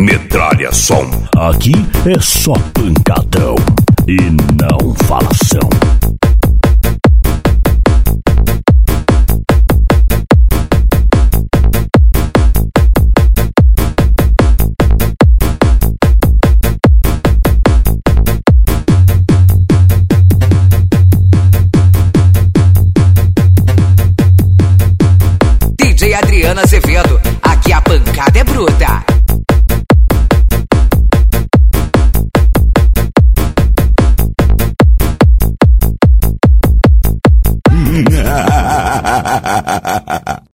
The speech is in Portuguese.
Metralha som. Aqui é só pancadão e não falação. DJ Adriano Azevedo, aqui a pancada é bruta.